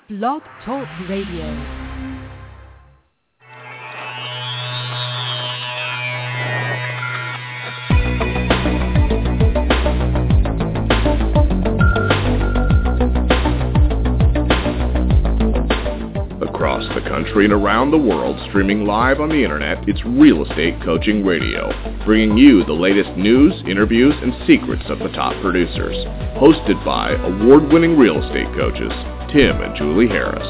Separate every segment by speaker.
Speaker 1: Blog Talk Radio.
Speaker 2: Across the country and around the world, streaming live on the internet, it's Real Estate Coaching Radio, bringing you the latest news, interviews, and secrets of the top producers. Hosted by award-winning real estate coaches, Tim and Julie Harris.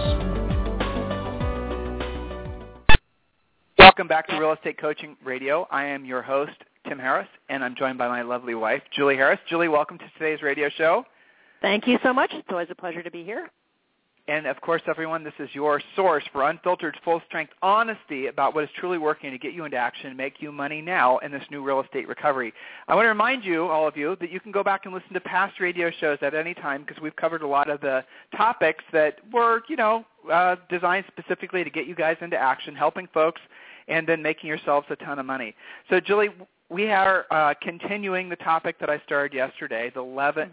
Speaker 3: Welcome back to Real Estate Coaching Radio. I am your host, Tim Harris, and I'm joined by my lovely wife, Julie Harris. Julie, welcome to today's radio show.
Speaker 4: Thank you so much. It's always a pleasure to be here.
Speaker 3: And, of course, everyone, this is your source for unfiltered, full-strength honesty about what is truly working to get you into action and make you money now in this new real estate recovery. I want to remind you, all of you, that you can go back and listen to past radio shows at any time because we've covered a lot of the topics that were, designed specifically to get you guys into action, helping folks, and then making yourselves a ton of money. So, Julie, we are continuing the topic that I started yesterday, the 11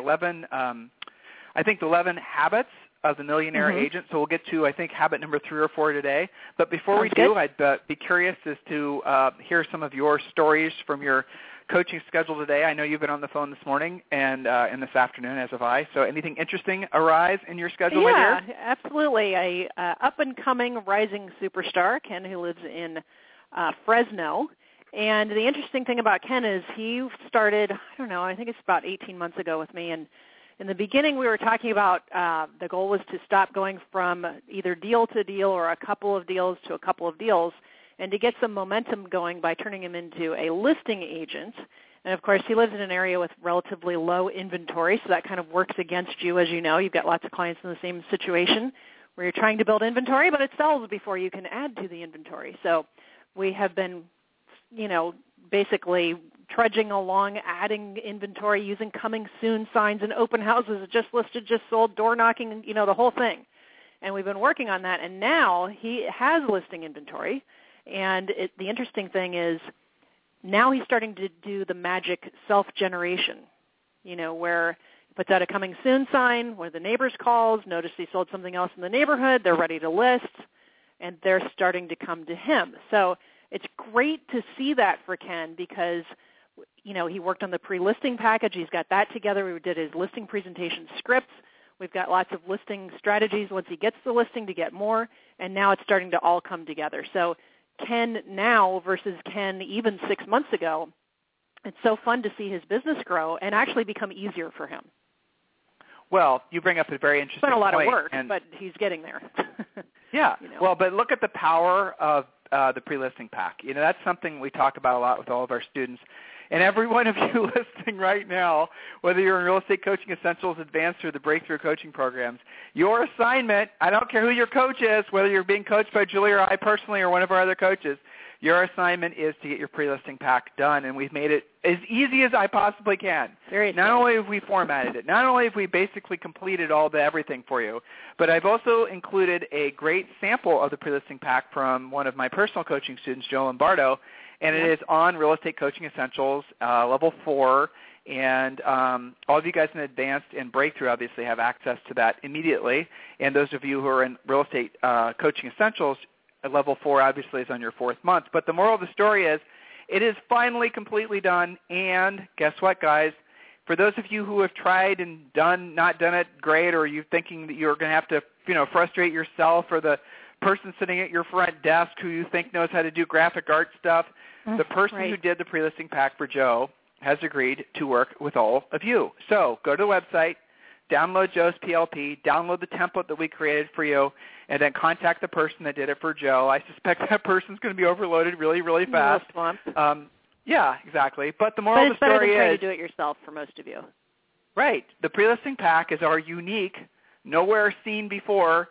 Speaker 3: habits of the millionaire agent. So we'll get to, I think, habit number 3 or 4 today. But before we do, I'd be curious as to hear some of your stories from your coaching schedule today. I know you've been on the phone this morning and this afternoon, as have I. So anything interesting arise in your schedule, my dear?
Speaker 4: Yeah, absolutely. A up-and-coming rising superstar, Ken, who lives in Fresno. And the interesting thing about Ken is he started, I think it's about 18 months ago with me, and in the beginning, we were talking about the goal was to stop going from either deal to deal or a couple of deals to a couple of deals and to get some momentum going by turning him into a listing agent. And, of course, he lives in an area with relatively low inventory, so that kind of works against you. As you know, you've got lots of clients in the same situation where you're trying to build inventory, but it sells before you can add to the inventory. So we have been, basically trudging along, adding inventory, using coming soon signs and open houses, just listed, just sold, door knocking, the whole thing. And we've been working on that, and now he has listing inventory. And the interesting thing is now he's starting to do the magic self-generation, where he puts out a coming soon sign, one of the neighbors calls, notice he sold something else in the neighborhood, they're ready to list, and they're starting to come to him. So it's great to see that for Ken because he worked on the pre-listing package. He's got that together. We did his listing presentation scripts. We've got lots of listing strategies once he gets the listing to get more, and now it's starting to all come together. So Ken now versus Ken even 6 months ago, it's so fun to see his business grow and actually become easier for him.
Speaker 3: Well, you bring up a very interesting point.
Speaker 4: It's been a lot of work, but he's getting there.
Speaker 3: Yeah. Well, but look at the power of the pre-listing pack. That's something we talk about a lot with all of our students. And every one of you listening right now, whether you're in Real Estate Coaching Essentials, Advanced, or the Breakthrough Coaching Programs, your assignment, I don't care who your coach is, whether you're being coached by Julie or I personally or one of our other coaches, your assignment is to get your pre-listing pack done, and we've made it as easy as I possibly can. Not only have we formatted it, not only have we basically completed all the everything for you, but I've also included a great sample of the pre-listing pack from one of my personal coaching students, Joe Lombardo, and it is on Real Estate Coaching Essentials, Level 4, and all of you guys in Advanced and Breakthrough obviously have access to that immediately, and those of you who are in Real Estate Coaching Essentials, Level 4 obviously is on your 4th month. But the moral of the story is it is finally completely done, and guess what, guys? For those of you who have tried and not done it great, or you're thinking that you're going to have to frustrate yourself or the person sitting at your front desk who you think knows how to do graphic art stuff, the person who did the pre-listing pack for Joe has agreed to work with all of you. So go to the website, download Joe's PLP, download the template that we created for you, and then contact the person that did it for Joe. I suspect that person's going to be overloaded really, really fast. Yeah, exactly. But the moral of the story is,
Speaker 4: trying to do it yourself for most of you.
Speaker 3: Right. The pre-listing pack is our unique, nowhere seen before,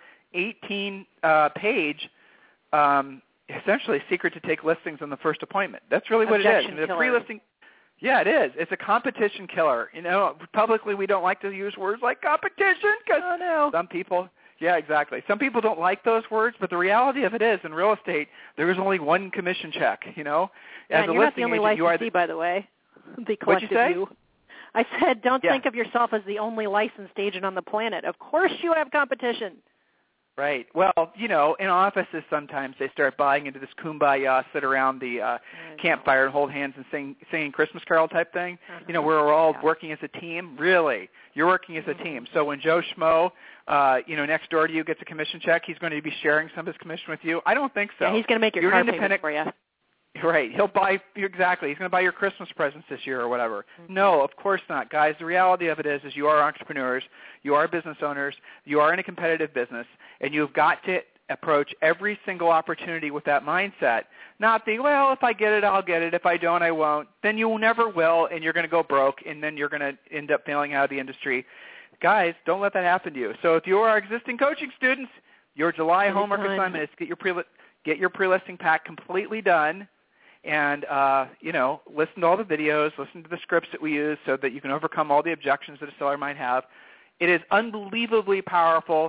Speaker 3: 18-page, essentially secret to take listings on the first appointment. That's really what it is.
Speaker 4: Objection killer.
Speaker 3: Pre-listing. Yeah, it is. It's a competition killer. Publicly we don't like to use words like competition because some people, some people don't like those words, but the reality of it is in real estate, there is only one commission check, As
Speaker 4: and
Speaker 3: a
Speaker 4: you're not the only
Speaker 3: agent,
Speaker 4: licensee, by the way. The collective
Speaker 3: What'd you say?
Speaker 4: you. I said don't think of yourself as the only licensed agent on the planet. Of course you have competition.
Speaker 3: Right. Well, you know, in offices sometimes they start buying into this kumbaya, sit around the campfire and hold hands and singing Christmas Carol type thing. You know, where we're all working as a team. Really, you're working as a team. So when Joe Schmo, you know, next door to you gets a commission check, he's going to be sharing some of his commission with you. I don't think so.
Speaker 4: Yeah, he's going to make your car payment for you.
Speaker 3: Right. He'll buy, exactly. He's going to buy your Christmas presents this year or whatever. No, of course not. Guys, the reality of it is you are entrepreneurs, you are business owners, you are in a competitive business, and you've got to approach every single opportunity with that mindset. Not the, well, if I get it, I'll get it. If I don't, I won't. Then you never will, and you're going to go broke, and then you're going to end up failing out of the industry. Guys, don't let that happen to you. So if you are existing coaching students, your July homework assignment is to get your pre-listing pack completely done. And, you know, listen to all the videos, listen to the scripts that we use so that you can overcome all the objections that a seller might have. It is unbelievably powerful.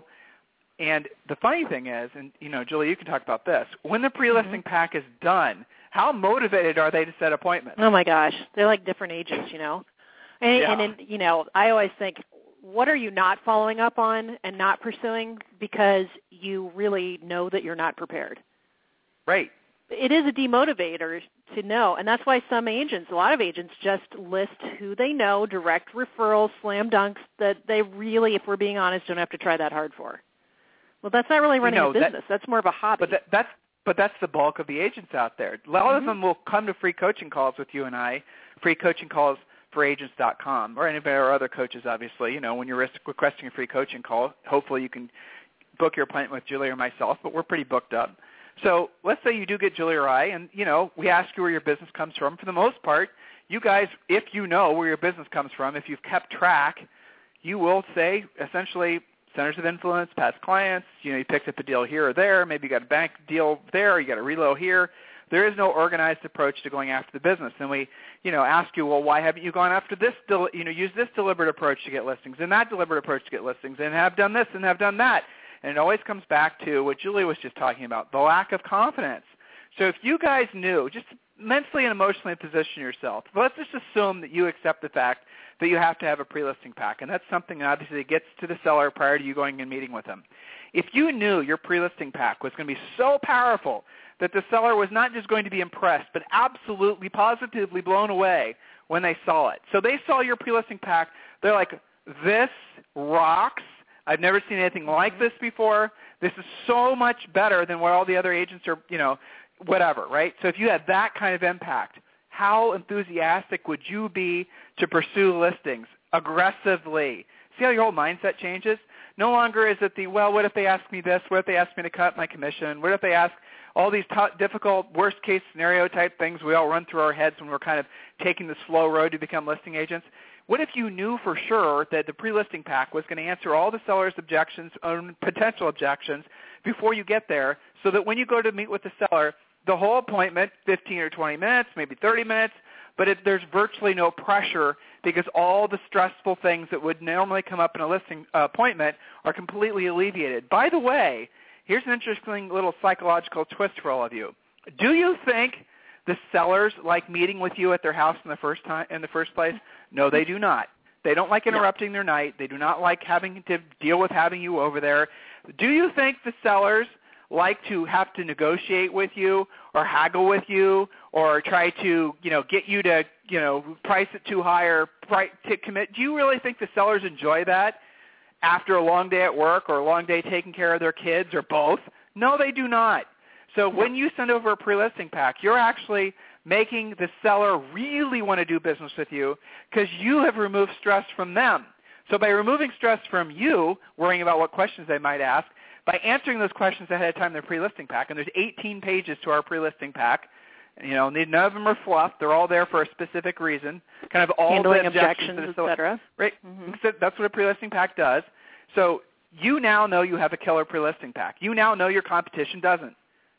Speaker 3: And the funny thing is, and, you know, Julie, you can talk about this, when the pre-listing pack is done, how motivated are they to set appointments?
Speaker 4: Oh, my gosh. They're like different agents, you know. And you know, I always think, what are you not following up on and not pursuing because you really know that you're not prepared?
Speaker 3: Right.
Speaker 4: It is a demotivator to know, and that's why a lot of agents just list who they know, direct referrals, slam dunks that they really, if we're being honest, don't have to try that hard for. Well, that's not really running a business. That's more of a hobby.
Speaker 3: But that's the bulk of the agents out there. A lot of them will come to free coaching calls with you and I, free coaching calls for agents.com, or any of our other coaches, obviously. You know, when you're requesting a free coaching call, hopefully you can book your appointment with Julie or myself, but we're pretty booked up. So let's say you do get Julie or I, and, you know, we ask you where your business comes from. For the most part, you guys, if you know where your business comes from, if you've kept track, you will say essentially centers of influence, past clients, you know, you picked up a deal here or there, maybe you got a bank deal there, you got a reload here. There is no organized approach to going after the business. And we, you know, ask you, well, why haven't you gone after this, use this deliberate approach to get listings and that deliberate approach to get listings and have done this and have done that. And it always comes back to what Julie was just talking about, the lack of confidence. So if you guys knew, just mentally and emotionally position yourself, let's just assume that you accept the fact that you have to have a pre-listing pack, and that's something obviously that gets to the seller prior to you going and meeting with them. If you knew your pre-listing pack was going to be so powerful that the seller was not just going to be impressed, but absolutely, positively blown away when they saw it. So they saw your pre-listing pack. They're like, this rocks. I've never seen anything like this before. This is so much better than what all the other agents are, you know, whatever, right? So if you had that kind of impact, how enthusiastic would you be to pursue listings aggressively? See how your whole mindset changes? No longer is it the, well, what if they ask me this? What if they ask me to cut my commission? What if they ask all these difficult worst-case scenario type things we all run through our heads when we're kind of taking the slow road to become listing agents? What if you knew for sure that the pre-listing pack was going to answer all the seller's objections, potential objections, before you get there, so that when you go to meet with the seller, the whole appointment, 15 or 20 minutes, maybe 30 minutes, but there's virtually no pressure because all the stressful things that would normally come up in a listing appointment are completely alleviated. By the way, here's an interesting little psychological twist for all of you. Do you think the sellers like meeting with you at their house in the first place? No, they do not. They don't like interrupting their night. They do not like having to deal with having you over there. Do you think the sellers like to have to negotiate with you or haggle with you or try to, you know, get you to, you know, price it too high or to commit? Do you really think the sellers enjoy that after a long day at work or a long day taking care of their kids or both? No, they do not. So when you send over a pre-listing pack, you're actually making the seller really want to do business with you because you have removed stress from them. So by removing stress from you, worrying about what questions they might ask, by answering those questions ahead of time in their pre-listing pack, and there's 18 pages to our pre-listing pack, you know, none of them are fluff. They're all there for a specific reason, kind of all
Speaker 4: handling
Speaker 3: the objections,
Speaker 4: et cetera.
Speaker 3: Right. So that's what a pre-listing pack does. So you now know you have a killer pre-listing pack. You now know your competition doesn't.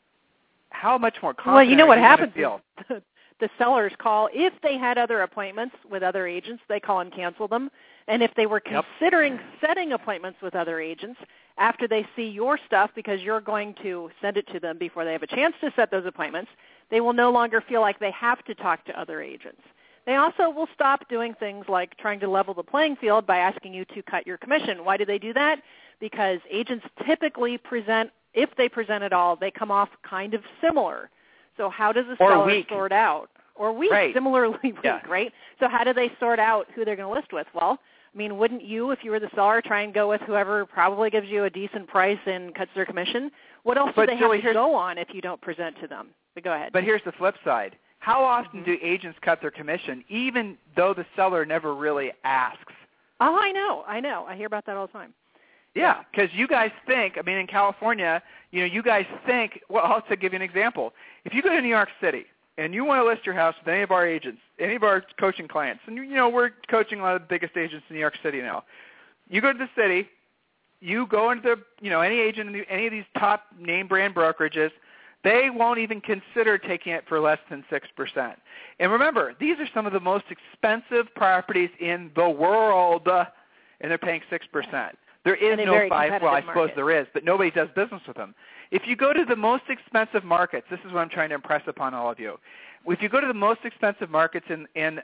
Speaker 3: How much more confident?
Speaker 4: Well, you know what
Speaker 3: are
Speaker 4: happens
Speaker 3: feel?
Speaker 4: is the sellers call, if they had other appointments with other agents, they call and cancel them. And if they were considering setting appointments with other agents after they see your stuff, because you're going to send it to them before they have a chance to set those appointments, they will no longer feel like they have to talk to other agents. They also will stop doing things like trying to level the playing field by asking you to cut your commission. Why do they do that? because agents typically present, if they present at all, they come off kind of similar. So how does a seller sort out? Or weak,
Speaker 3: right.
Speaker 4: Similarly weak, right? So how do they sort out who they're going to list with? Well, I mean, wouldn't you, if you were the seller, try and go with whoever probably gives you a decent price and cuts their commission? What else do they have to go on if you don't present to them? But go ahead.
Speaker 3: But here's the flip side. How often do agents cut their commission, even though the seller never really asks?
Speaker 4: Oh, I know. I hear about that all the time.
Speaker 3: Yeah, because you guys think, I mean, in California, you guys think, well, I'll give you an example. If you go to New York City and you want to list your house with any of our agents, any of our coaching clients, and, we're coaching a lot of the biggest agents in New York City now. You go to the city, you go into any agent in any of these top name brand brokerages, they won't even consider taking it for less than 6%. And remember, these are some of the most expensive properties in the world, and they're paying 6%. There is no 5, well, I suppose there is, but nobody does business with them. If you go to the most expensive markets, this is what I'm trying to impress upon all of you. If you go to the most expensive markets in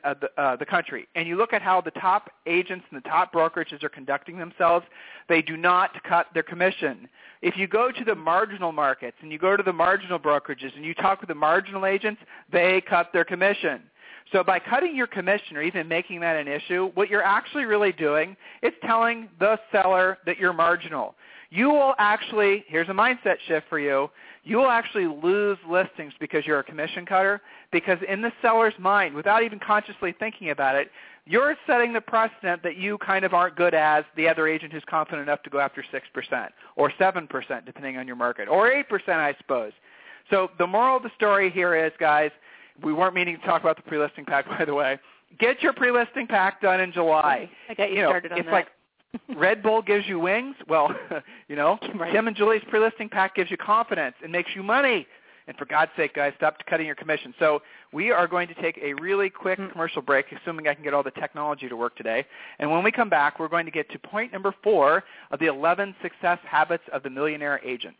Speaker 3: the country and you look at how the top agents and the top brokerages are conducting themselves, they do not cut their commission. If you go to the marginal markets and you go to the marginal brokerages and you talk with the marginal agents, they cut their commission. So by cutting your commission or even making that an issue, what you're actually really doing is telling the seller that you're marginal. You will actually, here's a mindset shift for you, you will actually lose listings because you're a commission cutter, because in the seller's mind, without even consciously thinking about it, you're setting the precedent that you kind of aren't good as the other agent who's confident enough to go after 6% or 7%, depending on your market, or 8%, I suppose. So the moral of the story here is, guys, we weren't meaning to talk about the pre-listing pack, by the way. Get your pre-listing pack done in July.
Speaker 4: I got you started on
Speaker 3: it's
Speaker 4: that.
Speaker 3: Like Red Bull gives you wings. Well,
Speaker 4: right.
Speaker 3: Tim and Julie's pre-listing pack gives you confidence and makes you money. And for God's sake, guys, stop cutting your commission. So we are going to take a really quick commercial break, assuming I can get all the technology to work today. And when we come back, we're going to get to point number 4 of the 11 success habits of the millionaire agent.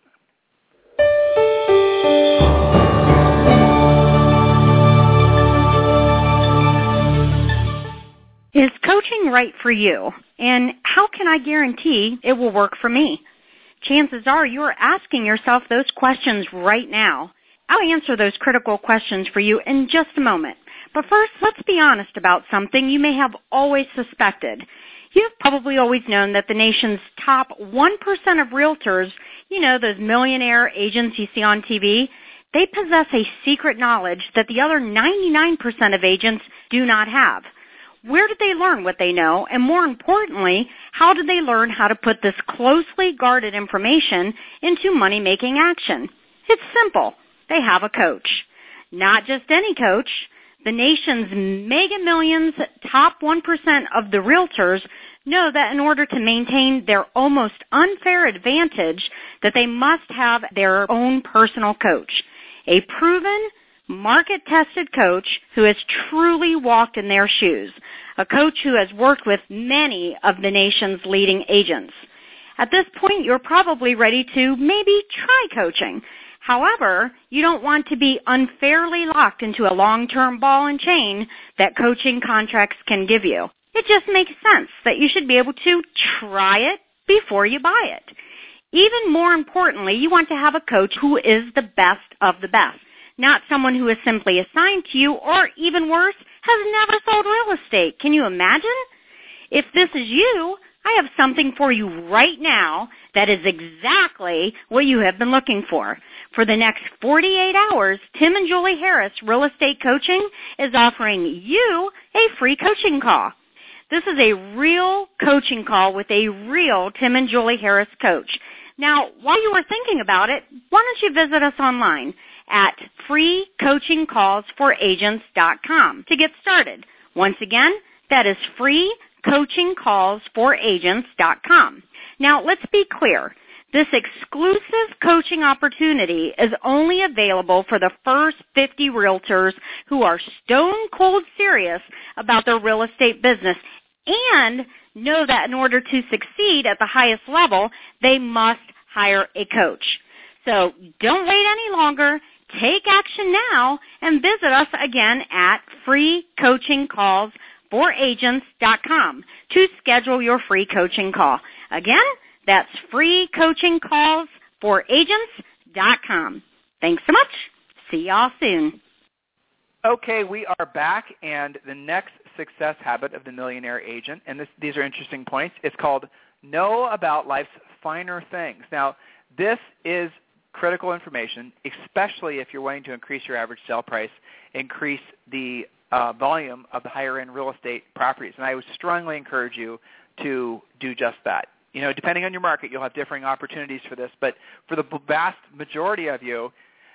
Speaker 5: Is coaching right for you? And how can I guarantee it will work for me? Chances are you are asking yourself those questions right now. I'll answer those critical questions for you in just a moment. But first, let's be honest about something you may have always suspected. You've probably always known that the nation's top 1% of realtors, those millionaire agents you see on TV, they possess a secret knowledge that the other 99% of agents do not have. Where did they learn what they know? And more importantly, how did they learn how to put this closely guarded information into money-making action? It's simple. They have a coach. Not just any coach. The nation's mega millions, top 1% of the realtors know that in order to maintain their almost unfair advantage, that they must have their own personal coach. A proven, market-tested coach who has truly walked in their shoes, a coach who has worked with many of the nation's leading agents. At this point, you're probably ready to maybe try coaching. However, you don't want to be unfairly locked into a long-term ball and chain that coaching contracts can give you. It just makes sense that you should be able to try it before you buy it. Even more importantly, you want to have a coach who is the best of the best. Not someone who is simply assigned to you, or even worse, has never sold real estate. Can you imagine? If this is you, I have something for you right now that is exactly what you have been looking for. For the next 48 hours, Tim and Julie Harris Real Estate Coaching is offering you a free coaching call. This is a real coaching call with a real Tim and Julie Harris coach. Now, while you are thinking about it, why don't you visit us online at freecoachingcallsforagents.com to get started. Once again, that is freecoachingcallsforagents.com. Now, let's be clear. This exclusive coaching opportunity is only available for the first 50 realtors who are stone cold serious about their real estate business and know that in order to succeed at the highest level, they must hire a coach. So don't wait any longer. Take action now and visit us again at freecoachingcallsforagents.com to schedule your free coaching call. Again, That's freecoachingcallsforagents.com. Thanks so much. See y'all soon.
Speaker 3: Okay, we are back, and the next success habit of the millionaire agent, and these are interesting points, it's called know about life's finer things. Now, this is critical information, especially if you're wanting to increase your average sale price, increase the volume of the higher-end real estate properties. And I would strongly encourage you to do just that. You know, depending on your market, you'll have differing opportunities for this, but for the vast majority of you,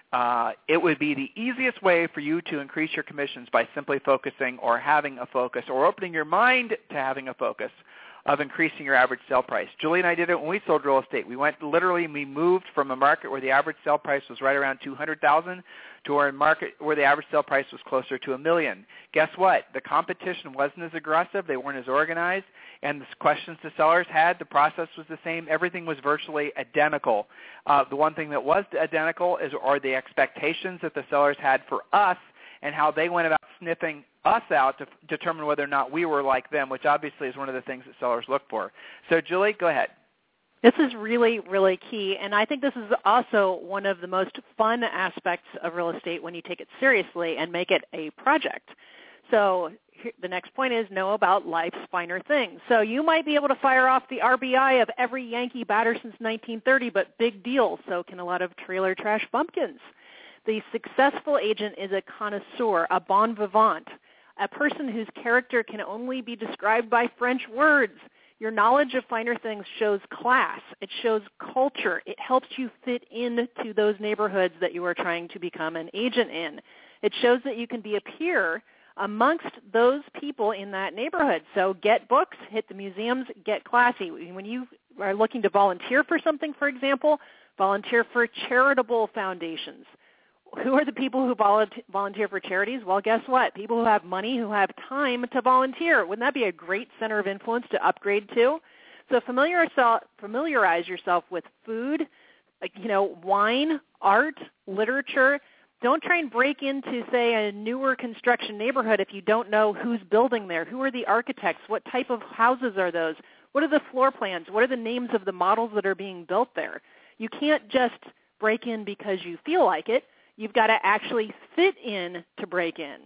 Speaker 3: it would be the easiest way for you to increase your commissions by simply focusing or having a focus or opening your mind to having a focus of increasing your average sale price. Julie and I did it when we sold real estate. We moved from a market where the average sale price was right around $200,000 to a market where the average sale price was closer to $1 million. Guess what? The competition wasn't as aggressive. They weren't as organized. And the questions the sellers had, the process was the same. Everything was virtually identical. The one thing that was identical are the expectations that the sellers had for us and how they went about sniffing us out to determine whether or not we were like them, which obviously is one of the things that sellers look for. So, Julie, go ahead.
Speaker 4: This is really, really key, and I think this is also one of the most fun aspects of real estate when you take it seriously and make it a project. So the next point is know about life's finer things. So you might be able to fire off the RBI of every Yankee batter since 1930, but big deal, so can a lot of trailer trash bumpkins. The successful agent is a connoisseur, a bon vivant, a person whose character can only be described by French words. Your knowledge of finer things shows class. It shows culture. It helps you fit into those neighborhoods that you are trying to become an agent in. It shows that you can be a peer amongst those people in that neighborhood. So get books, hit the museums, get classy. When you are looking to volunteer for something, for example, volunteer for charitable foundations. Who are the people who volunteer for charities? Well, guess what? People who have money, who have time to volunteer. Wouldn't that be a great center of influence to upgrade to? So familiarize yourself with food, wine, art, literature. Don't try and break into, say, a newer construction neighborhood if you don't know who's building there. Who are the architects? What type of houses are those? What are the floor plans? What are the names of the models that are being built there? You can't just break in because you feel like it. You've got to actually fit in to break in.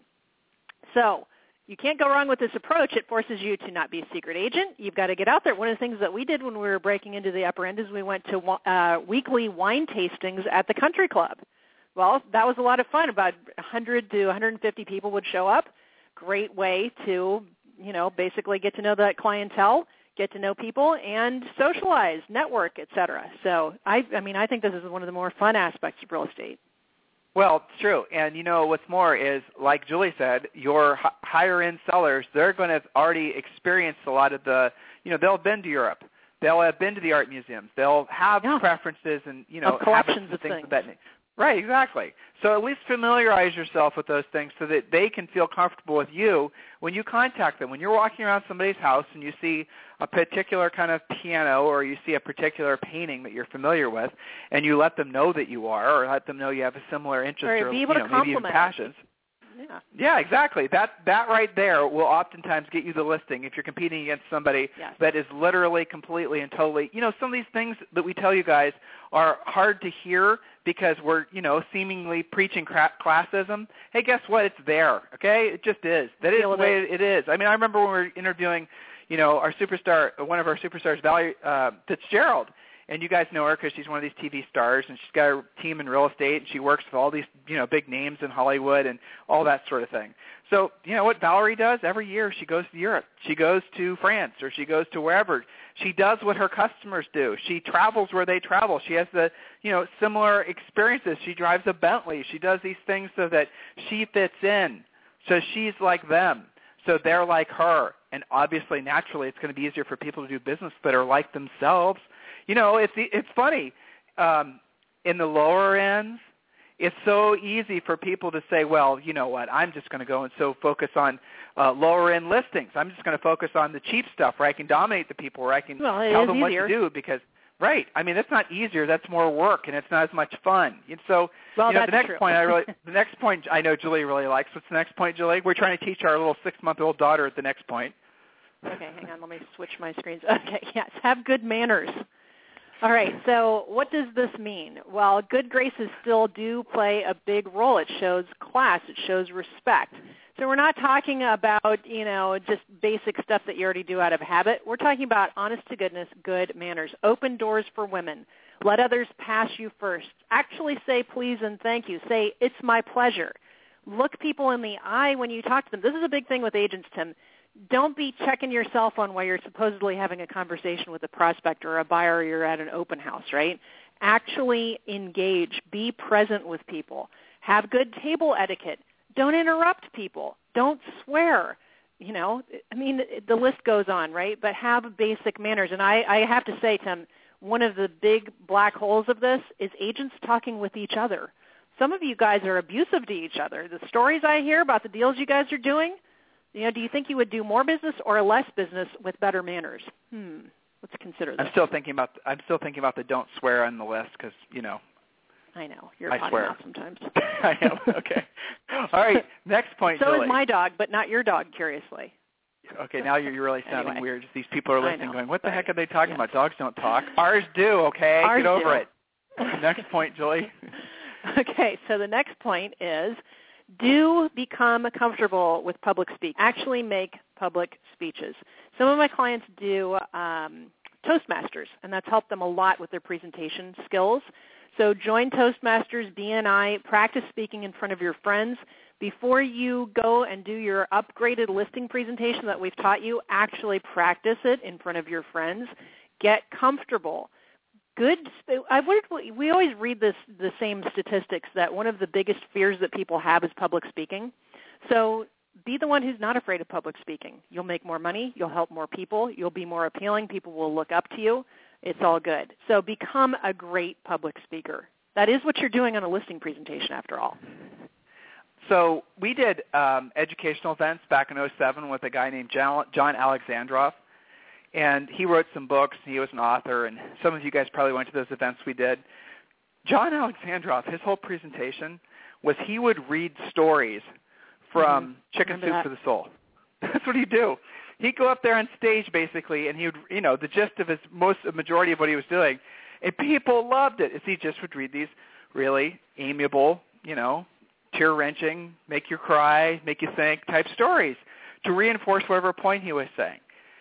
Speaker 4: So you can't go wrong with this approach. It forces you to not be a secret agent. You've got to get out there. One of the things that we did when we were breaking into the upper end is we went to weekly wine tastings at the country club. Well, that was a lot of fun. About 100 to 150 people would show up. Great way to, basically get to know that clientele, get to know people, and socialize, network, et cetera. So I think this is one of the more fun aspects of real estate.
Speaker 3: Well, it's true. And what's more is, like Julie said, your higher-end sellers, they're going to have already experienced a lot of the, they'll have been to Europe. They'll have been to the art museums. They'll have preferences and,
Speaker 4: collections
Speaker 3: habits
Speaker 4: of
Speaker 3: things of that nature. Right, exactly. So at least familiarize yourself with those things so that they can feel comfortable with you when you contact them. When you're walking around somebody's house and you see a particular kind of piano or you see a particular painting that you're familiar with and you let them know that you are, or let them know you have a similar interest or
Speaker 4: be able to
Speaker 3: maybe even passions. Yeah, exactly. That right there will oftentimes get you the listing if you're competing against somebody that is literally, completely, and totally. Some of these things that we tell you guys are hard to hear because we're, seemingly preaching classism. Hey, guess what? It's there, okay? It just is. That is the way it is. I mean, I remember when we were interviewing, our superstar, one of our superstars, Valerie Fitzgerald. And you guys know her because she's one of these TV stars, and she's got a team in real estate, and she works with all these, big names in Hollywood and all that sort of thing. So, what Valerie does? Every year she goes to Europe. She goes to France, or she goes to wherever. She does what her customers do. She travels where they travel. She has the, similar experiences. She drives a Bentley. She does these things so that she fits in. So she's like them. So they're like her. And obviously, naturally, it's going to be easier for people to do business that are like themselves. It's funny. In the lower ends, it's so easy for people to say, well, you know what, I'm just going to go and focus on lower-end listings. I'm just going to focus on the cheap stuff where I can dominate the people, where I can tell them what to do because, right, I mean, that's not easier. That's more work, and it's not as much fun. And so, the next point I know Julie really likes. What's the next point, Julie? We're trying to teach our little 6-month-old daughter at the next point.
Speaker 4: Okay, hang on. Let me switch my screens. Okay, yes, have good manners. All right, so what does this mean? Well, good graces still do play a big role. It shows class. It shows respect. So we're not talking about, just basic stuff that you already do out of habit. We're talking about honest-to-goodness, good manners. Open doors for women. Let others pass you first. Actually say please and thank you. Say, it's my pleasure. Look people in the eye when you talk to them. This is a big thing with agents, Tim. Don't be checking your cell phone while you're supposedly having a conversation with a prospect or a buyer or you're at an open house, right? Actually engage. Be present with people. Have good table etiquette. Don't interrupt people. Don't swear. The list goes on, right? But have basic manners. And I have to say, Tim, one of the big black holes of this is agents talking with each other. Some of you guys are abusive to each other. The stories I hear about the deals you guys are doing, do you think you would do more business or less business with better manners? Let's consider that.
Speaker 3: I'm still thinking about the don't swear on the list because,
Speaker 4: I know. You're a potty mouth sometimes.
Speaker 3: I am. Okay. All right. Next point,
Speaker 4: So
Speaker 3: Julie.
Speaker 4: is my dog, but not your dog, curiously.
Speaker 3: Okay, now you're really sounding weird. These people are listening going, what the heck are they talking about? Dogs don't talk. Ours do, okay?
Speaker 4: Ours
Speaker 3: Get over
Speaker 4: do.
Speaker 3: it. Next point, Julie.
Speaker 4: Okay, so the next point is do become comfortable with public speaking. Actually make public speeches. Some of my clients do Toastmasters, and that's helped them a lot with their presentation skills. So join Toastmasters, BNI, practice speaking in front of your friends. Before you go and do your upgraded listing presentation that we've taught you, actually practice it in front of your friends. Get comfortable. We always read the same statistics that one of the biggest fears that people have is public speaking. So be the one who's not afraid of public speaking. You'll make more money. You'll help more people. You'll be more appealing. People will look up to you. It's all good. So become a great public speaker. That is what you're doing on a listing presentation, after all.
Speaker 3: So we did educational events back in 2007 with a guy named John Alexandrov, and he wrote some books. He was an author, and some of you guys probably went to those events we did. John Alexandrov, his whole presentation was he would read stories from Chicken Soup for the Soul. That's what he'd do. He'd go up there on stage, basically, and he would, the gist of majority of what he was doing, and people loved it. He just would read these really amiable, tear-wrenching, make you cry, make you think type stories to reinforce whatever point he was saying.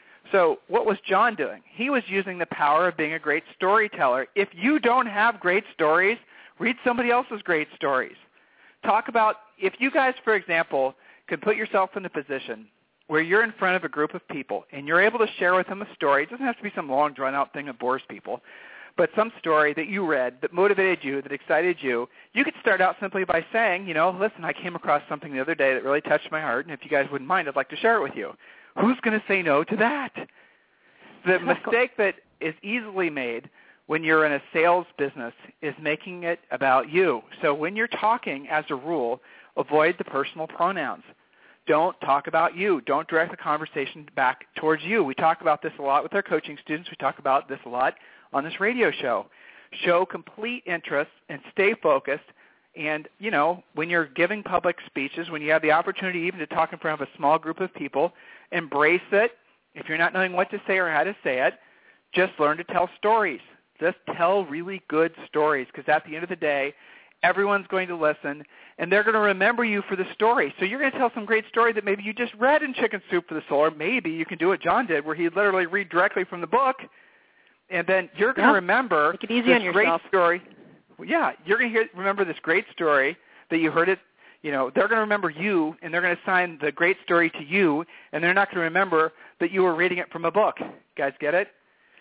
Speaker 3: So what was John doing? He was using the power of being a great storyteller. If you don't have great stories, read somebody else's great stories. Talk about, if you guys, for example, could put yourself in a position where you're in front of a group of people and you're able to share with them a story. It doesn't have to be some long, drawn-out thing that bores people, but some story that you read that motivated you, that excited you. You could start out simply by saying, listen, I came across something the other day that really touched my heart, and if you guys wouldn't mind, I'd like to share it with you. Who's going to say no to that? The mistake that is easily made when you're in a sales business is making it about you. So when you're talking, as a rule, avoid the personal pronouns. Don't talk about you. Don't direct the conversation back towards you. We talk about this a lot with our coaching students. We talk about this a lot on this radio show. Show complete interest and stay focused. And, when you're giving public speeches, when you have the opportunity even to talk in front of a small group of people, embrace it. If you're not knowing what to say or how to say it, just learn to tell stories. Just tell really good stories, because at the end of the day, everyone's going to listen, and they're going to remember you for the story. So you're going to tell some great story that maybe you just read in Chicken Soup for the Soul, or maybe you can do what John did, where he literally read directly from the book, and then you're going to remember
Speaker 4: Make it easy
Speaker 3: this
Speaker 4: on yourself.
Speaker 3: great story. Yeah, you're going to remember this great story that you heard it. They're going to remember you, and they're going to assign the great story to you, and they're not going to remember that you were reading it from a book. You guys get it?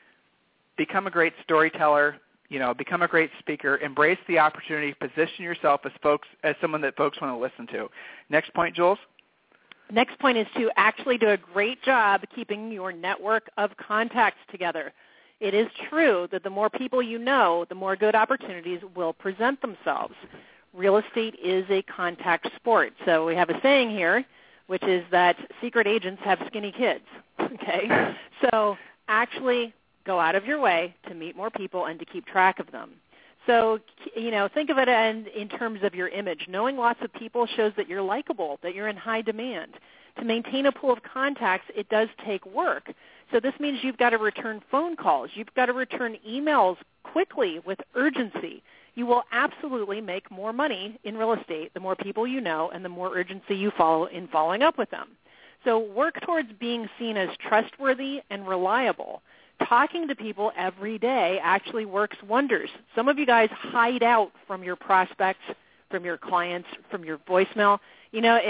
Speaker 3: Become a great storyteller. Become a great speaker. Embrace the opportunity. Position yourself as someone that folks want to listen to. Next point, Jules?
Speaker 4: Next point is to actually do a great job keeping your network of contacts together. It is true that the more people you know, the more good opportunities will present themselves. Real estate is a contact sport. So we have a saying here, which is that secret agents have skinny kids. Okay? So actually go out of your way to meet more people and to keep track of them. So, think of it in terms of your image. Knowing lots of people shows that you're likable, that you're in high demand. To maintain a pool of contacts, it does take work. So this means you've got to return phone calls. You've got to return emails quickly with urgency, you will absolutely make more money in real estate the more people you know and the more urgency you follow in following up with them. So work towards being seen as trustworthy and reliable. Talking to people every day actually works wonders. Some of you guys hide out from your prospects, from your clients, from your voicemail. You know,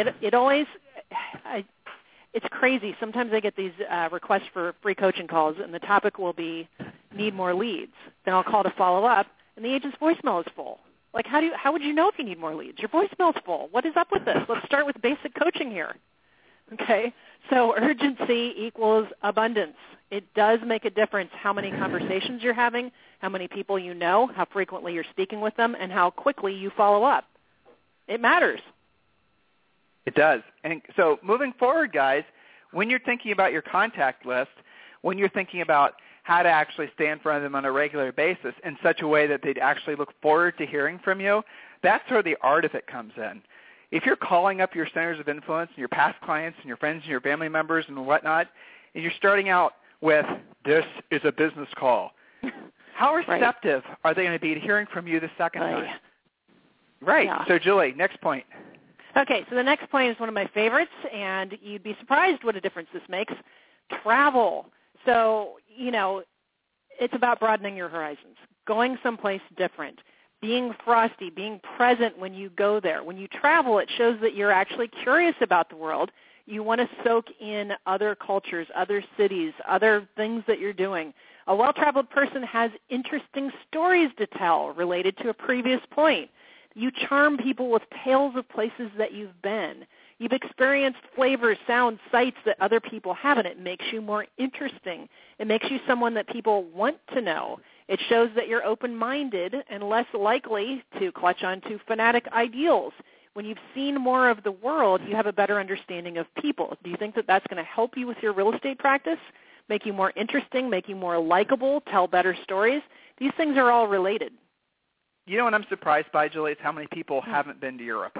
Speaker 4: it's crazy. Sometimes I get these requests for free coaching calls, and the topic will be need more leads. Then I'll call to follow up, and the agent's voicemail is full. Like, how would you know if you need more leads? Your voicemail's full. What is up with this? Let's start with basic coaching here. Okay? So urgency equals abundance. It does make a difference how many conversations you're having, how many people you know, how frequently you're speaking with them, and how quickly you follow up. It matters.
Speaker 3: It does. And so moving forward, guys, when you're thinking about your contact list, when you're thinking about how to actually stay in front of them on a regular basis in such a way that they'd actually look forward to hearing from you, that's where the art of it comes in. If you're calling up your centers of influence and your past clients and your friends and your family members and whatnot, and you're starting out with, this is a business call, how receptive are they going to be to hearing from you the second time? Right. Yeah. So, Julie, next point.
Speaker 4: Okay, so the next point is one of my favorites, and you'd be surprised what a difference this makes. Travel. So, you know, it's about broadening your horizons, going someplace different, being frosty, being present when you go there. When you travel, it shows that you're actually curious about the world. You want to soak in other cultures, other cities, other things that you're doing. A well-traveled person has interesting stories to tell related to a previous point. You charm people with tales of places that you've been. You've experienced flavors, sounds, sights that other people haven't. It makes you more interesting. It makes you someone that people want to know. It shows that you're open-minded and less likely to clutch onto fanatic ideals. When you've seen more of the world, you have a better understanding of people. Do you think that that's going to help you with your real estate practice, make you more interesting, make you more likable, tell better stories? These things are all related.
Speaker 3: You know what I'm surprised by, Julie, is how many people haven't been to Europe.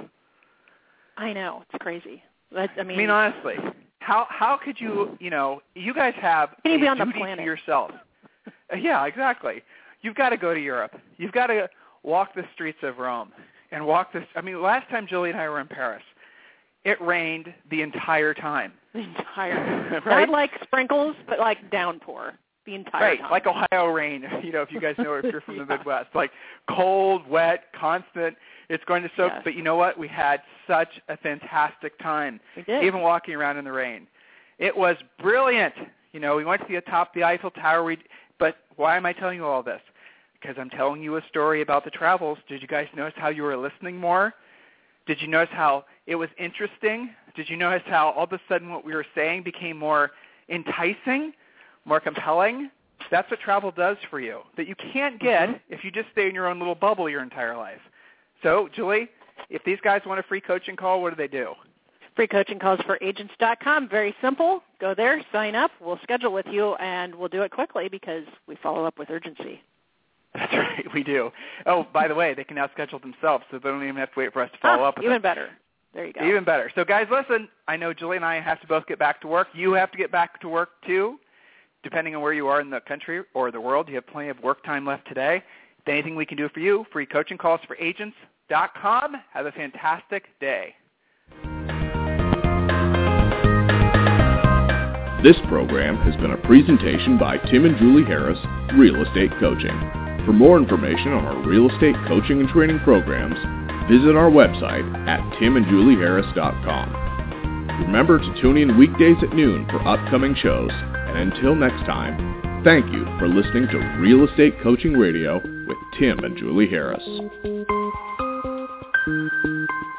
Speaker 4: I know. It's crazy. I mean
Speaker 3: honestly, how could you, you guys have
Speaker 4: a
Speaker 3: duty
Speaker 4: to
Speaker 3: yourself. Yeah, exactly. You've got to go to Europe. You've got to walk the streets of Rome and walk this. I mean, last time Julie and I were in Paris, it rained the entire time.
Speaker 4: The entire time. Not like sprinkles, but like downpour. The entire time.
Speaker 3: Like Ohio rain, if you guys know if you're from the Midwest. Like cold, wet, constant. It's going to soak. Yes. But you know what? We had such a fantastic time.
Speaker 4: We did.
Speaker 3: Even walking around in the rain. It was brilliant. We went to the top of the Eiffel Tower. But why am I telling you all this? Because I'm telling you a story about the travels. Did you guys notice how you were listening more? Did you notice how it was interesting? Did you notice how all of a sudden what we were saying became more enticing? More compelling? That's what travel does for you, that you can't get if you just stay in your own little bubble your entire life. So, Julie, if these guys want a free coaching call, what do they do?
Speaker 4: Free coaching calls for agents.com. Very simple. Go there, sign up. We'll schedule with you, and we'll do it quickly because we follow up with urgency.
Speaker 3: That's right, we do. Oh, by the way, they can now schedule themselves, so they don't even have to wait for us to follow up with
Speaker 4: even
Speaker 3: them.
Speaker 4: Better. There you go.
Speaker 3: Even better. So, guys, listen, I know Julie and I have to both get back to work. You have to get back to work, too. Depending on where you are in the country or the world, you have plenty of work time left today. If anything we can do for you, free coaching calls for agents.com. Have a fantastic day.
Speaker 2: This program has been a presentation by Tim and Julie Harris, Real Estate Coaching. For more information on our real estate coaching and training programs, visit our website at timandjulieharris.com. Remember to tune in weekdays at noon for upcoming shows. And until next time, thank you for listening to Real Estate Coaching Radio with Tim and Julie Harris.